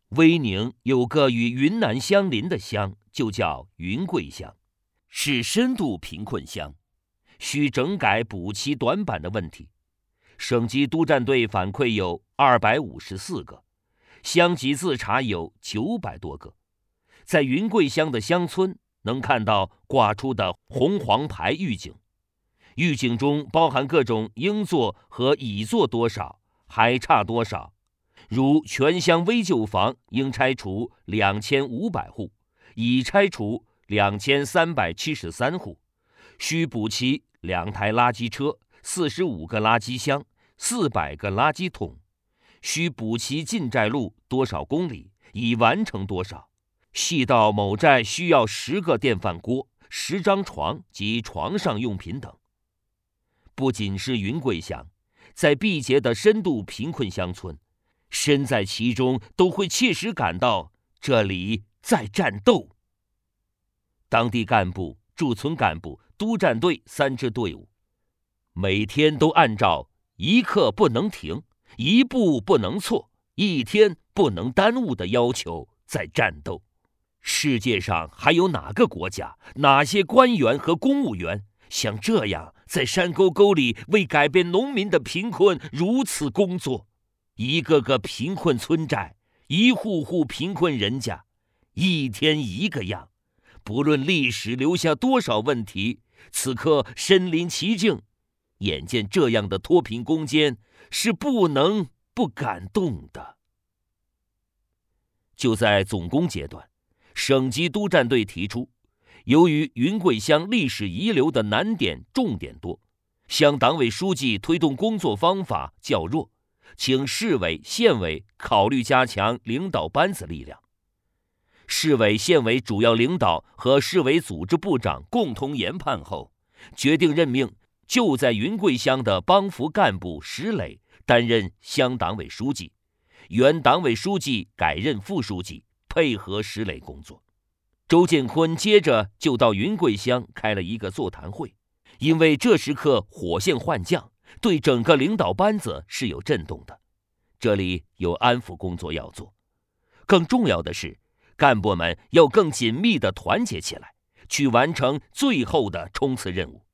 威宁有个与云南相邻的乡，就叫云贵乡，是深度贫困乡，需整改补齐短板的问题。省级督战队反馈有254个，乡级自查有900多个。在云贵乡的乡村能看到挂出的红黄牌预警，预警中包含各种应做和已做多少，还差多少。如全乡危旧房应拆除2500户，已拆除2373户，需补齐2台垃圾车、45个垃圾箱、400个垃圾桶，需补齐进寨路多少公里，已完成多少。细到某寨需要10个电饭锅、10张床及床上用品等。不仅是云贵乡，在毕节的深度贫困乡村，身在其中都会切实感到这里在战斗。当地干部、驻村干部、督战队3支队伍，每天都按照一刻不能停、一步不能错、一天不能耽误的要求在战斗。世界上还有哪个国家、哪些官员和公务员像这样在山沟沟里为改变农民的贫困如此工作？一个个贫困村寨，一户户贫困人家，一天一个样。不论历史留下多少问题，此刻身临其境，眼见这样的脱贫攻坚，是不能不感动的。就在总攻阶段，省级督战队提出，由于云贵乡历史遗留的难点重点多，乡党委书记推动工作方法较弱，请市委、县委考虑加强领导班子力量。市委、县委主要领导和市委组织部长共同研判后，决定任命就在云贵乡的帮扶干部石磊担任乡党委书记，原党委书记改任副书记，配合石磊工作。周建坤接着就到云贵乡开了一个座谈会，因为这时刻火线换将，对整个领导班子是有震动的，这里有安抚工作要做。更重要的是，干部们要更紧密地团结起来，去完成最后的冲刺任务。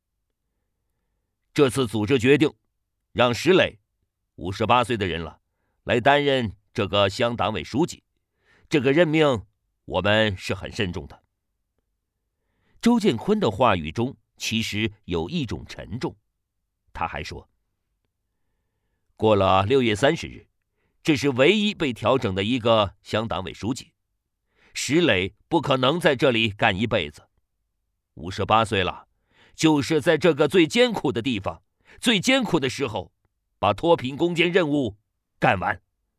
这次组织决定，让石磊，58岁的人了，来担任这个乡党委书记。这个任命我们是很慎重的。周建坤的话语中其实有一种沉重，他还说，过了6月30日，这是唯一被调整的一个乡党委书记。石磊不可能在这里干一辈子，58岁了，就是在这个最艰苦的地方、最艰苦的时候，把脱贫攻坚任务干完。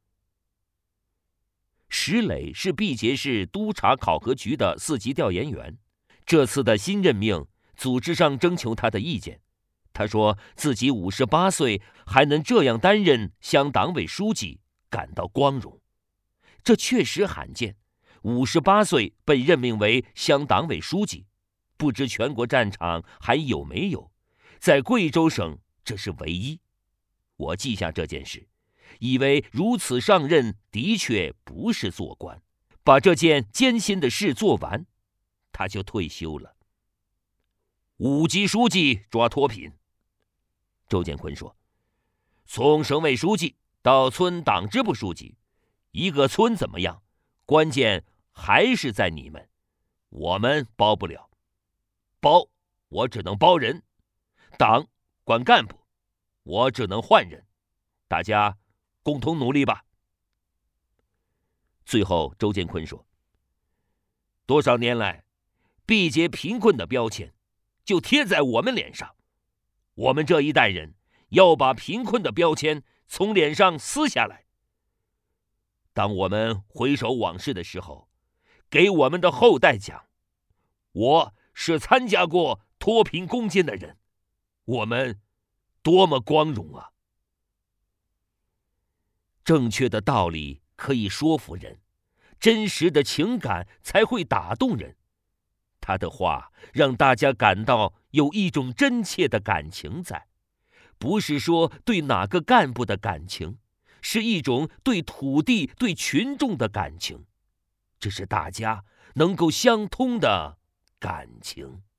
石磊是毕节市督察考核局的4级调研员，这次的新任命，组织上征求他的意见。他说自己58岁还能这样担任乡党委书记，感到光荣。这确实罕见，58岁被任命为乡党委书记，不知全国战场还有没有，在贵州省这是唯一。我记下这件事，以为如此上任的确不是做官，把这件艰辛的事做完，他就退休了。5级书记抓脱贫，周建坤说，从省委书记到村党支部书记，一个村怎么样，关键还是在你们，我们包不了，包我只能包人，党管干部，我只能换人，大家共同努力吧。最后周建坤说，多少年来，毕节贫困的标签就贴在我们脸上，我们这一代人要把贫困的标签从脸上撕下来。当我们回首往事的时候，给我们的后代讲，我是参加过脱贫攻坚的人，我们多么光荣啊！正确的道理可以说服人，真实的情感才会打动人。他的话让大家感到有一种真切的感情在，不是说对哪个干部的感情， 是一种对土地、对群众的感情，这是大家能够相通的感情。